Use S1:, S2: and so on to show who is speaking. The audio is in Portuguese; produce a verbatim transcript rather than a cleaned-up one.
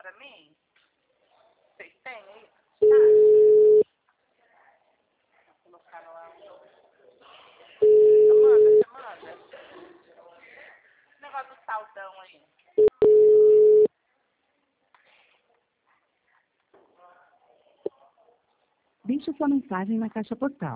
S1: pra mim? Vocês têm aí? Vou colocar lá. Amanda, você manda? Esse negócio do saldão aí.
S2: Deixe sua mensagem na caixa postal.